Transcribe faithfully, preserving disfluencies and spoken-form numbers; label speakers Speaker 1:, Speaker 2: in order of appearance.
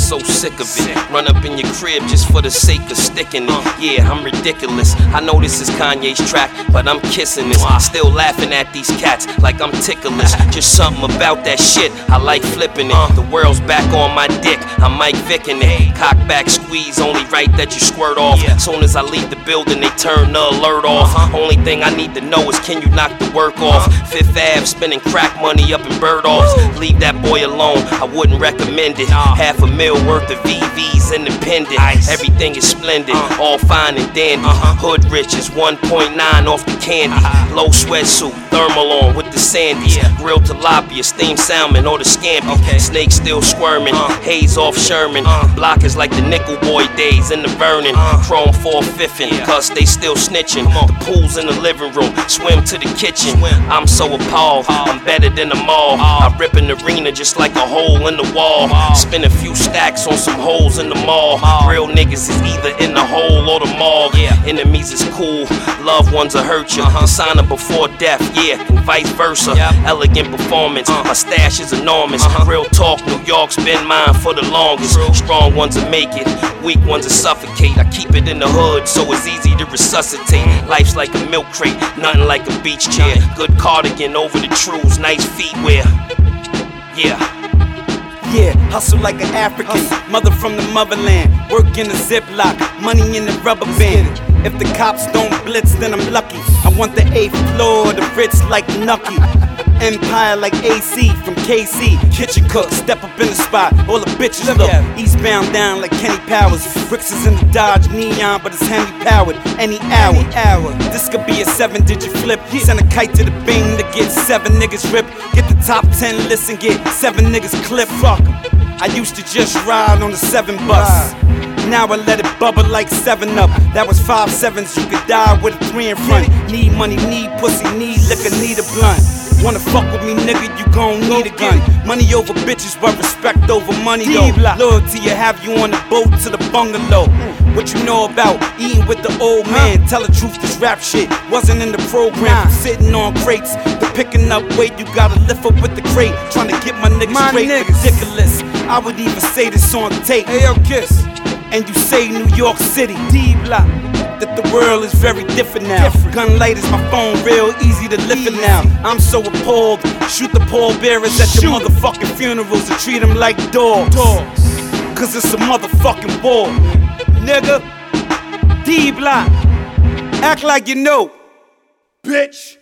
Speaker 1: so sick of it. Run up in your crib just for the sake of sticking it. Yeah, I'm ridiculous. I know this is Kanye's track, but I'm kissing this. Still laughing at these cats like I'm ticklish. Just something about that shit, I like flipping it. The world's back on my dick, I'm Mike Vickin' it. Cock back, squeeze, only right that you squirt off. Soon as I leave the building, they turn the alert off. Only thing I need to know is, can you knock the work off? Fifth Ave, spending crack money up in Birdolphs. Leave that boy alone, I wouldn't recommend it. Half a mil worth of V Vs independent. Everything is splendid, all fine and dandy. Hood rich is one point nine off the candy. Low sweatsuit, thermal on with the sandies. Grilled tilapia, steamed salmon or the scampi. Snake still squirming, haze off Sherman. Block is like the Nickel Boy days in the Vernon. Chrome four fifthing, cause they still snitching. The pool's in the living room, swim to the kitchen. I'm so appalled, I'm better than them all. I rip an arena just like a hole in the wall. Spin a few stacks on some holes in the mall. Real niggas is either in the hole or the mall. Enemies is cool, loved ones will hurt you. Sign up before death, yeah, and vice versa. Elegant performance, my stash is enormous. Real talk, New York's been mine for the longest. Strong ones will make it, weak ones will suffocate. I keep it in the hood so it's easy to resuscitate. Life's like a milk crate, nothing like a beach chair. Good cardigan over the trues, nice feet wear. Yeah.
Speaker 2: Yeah, hustle like an African, mother from the motherland. Work in a Ziploc, money in the rubber band. If the cops don't blitz, then I'm lucky. I want the eighth floor, the Ritz like Nucky. Empire like A C from K C. Kitchen cook, step up in the spot, all the bitches look. Eastbound down like Kenny Powers. Bricks is in the Dodge Neon, but it's Henry powered. Any hour, Any hour. This could be a seven digit flip. Send a kite to the Bing to get seven niggas ripped. Get the top ten list and get seven niggas clipped. Fuck 'em. I used to just ride on the seven bus. Now I let it bubble like seven up. That was five sevens, you could die with a three in front. Need money, need pussy, need liquor, need a blunt. Wanna fuck with me, nigga, you gon' need a gun. Money over bitches, but respect over money though. Loyalty will have you on the boat to the bungalow. What you know about eating with the old man? Tell the truth, this rap shit wasn't in the program. From sitting on crates to picking up weight, you gotta lift up with the crate. Trying to get my niggas my straight, niggas. Ridiculous. I would even say this on tape. Hey yo, Kiss. And you say New York City, D-Block. That the world is very different now. Different. Gun light is my phone, real easy to lift it now. I'm so appalled. Shoot the pallbearers at your motherfucking funerals and treat them like dogs. dogs. Cause it's a motherfucking war. Nigga, D-Block. Act like you know, bitch.